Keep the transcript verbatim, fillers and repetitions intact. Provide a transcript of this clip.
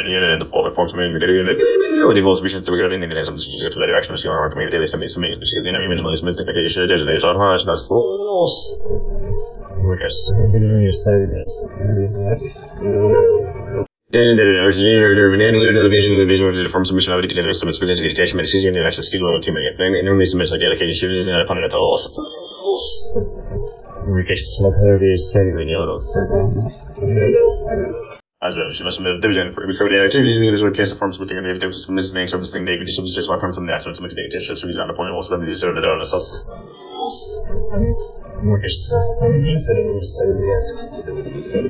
de volgende vormt van mijn die volgens mij te beginnen in de rest van de direction misschien maar meer deel is de meeste mensen misschien in minimalisme te kijken je deze deze aan haar dat we guess you say this then there is near the remaining of the vision the vision of the forms of missionality to the rest of its business education medicine and the rest of skill team and then in this message delegation and upon it all we guess not how it is saying the yellow Also, ich weiß mit Division for because the activity is what case forms with the negative misnames of this thing David is just one from the next one to make the just reason on the point also the sort of the sauce.